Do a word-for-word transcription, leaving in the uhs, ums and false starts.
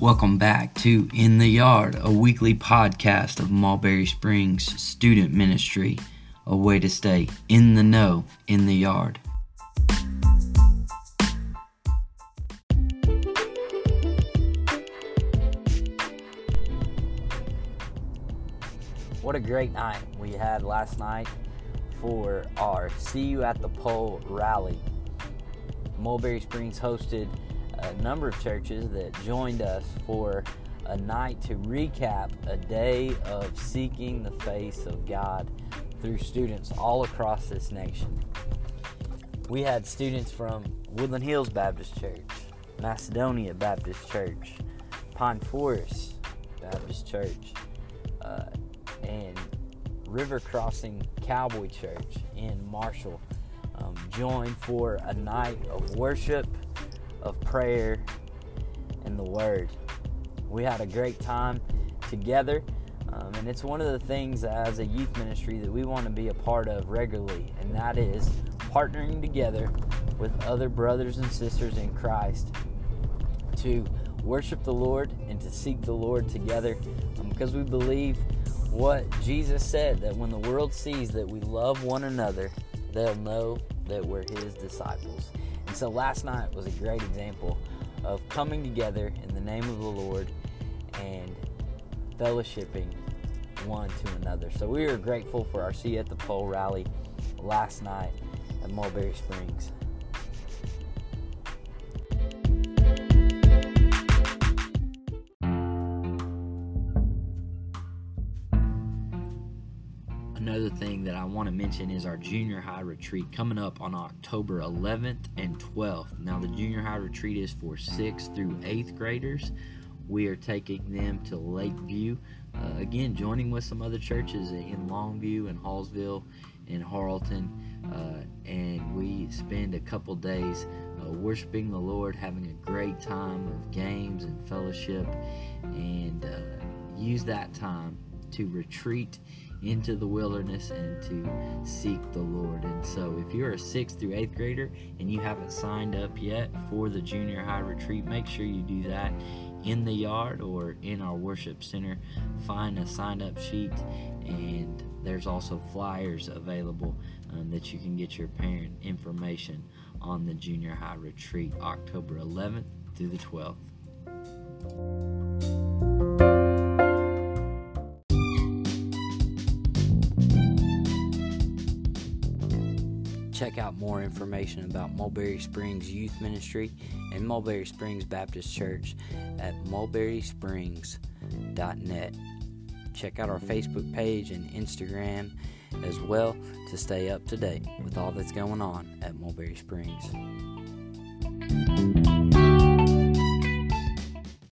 Welcome back to In the Yard, a weekly podcast of Mulberry Springs Student Ministry, a way to stay in the know in the yard. What a great night we had last night for our See You at the Pole rally. Mulberry Springs hosted a number of churches that joined us for a night to recap a day of seeking the face of God through students all across this nation. We had students from Woodland Hills Baptist Church, Macedonia Baptist Church, Pine Forest Baptist Church, uh, and River Crossing Cowboy Church in Marshall um, joined for a night of worship, of prayer, and the Word. We had a great time together, um, and it's one of the things as a youth ministry that we want to be a part of regularly, and that is partnering together with other brothers and sisters in Christ to worship the Lord and to seek the Lord together, um, because we believe what Jesus said, that when the world sees that we love one another, they'll know that we're His disciples. And so last night was a great example of coming together in the name of the Lord and fellowshipping one to another. So we are grateful for our See You at the Pole rally last night at Mulberry Springs. Another thing that I want to mention is our junior high retreat coming up on October eleventh and twelfth. Now, the junior high retreat is for sixth through eighth graders. We are taking them to Lakeview, uh, again, joining with some other churches in Longview and Hallsville and Harleton, uh, and we spend a couple days uh, worshiping the Lord, having a great time of games and fellowship, and uh, use that time to retreat into the wilderness and to seek the Lord. And so if you're a sixth through eighth grader and you haven't signed up yet for the junior high retreat, make sure you do that in the yard or in our worship center. Find a sign up sheet, and there's also flyers available um, that you can get your parent information on the junior high retreat, October eleventh through the twelfth. Check out more information about Mulberry Springs Youth Ministry and Mulberry Springs Baptist Church at mulberry springs dot net. Check out our Facebook page and Instagram as well to stay up to date with all that's going on at Mulberry Springs.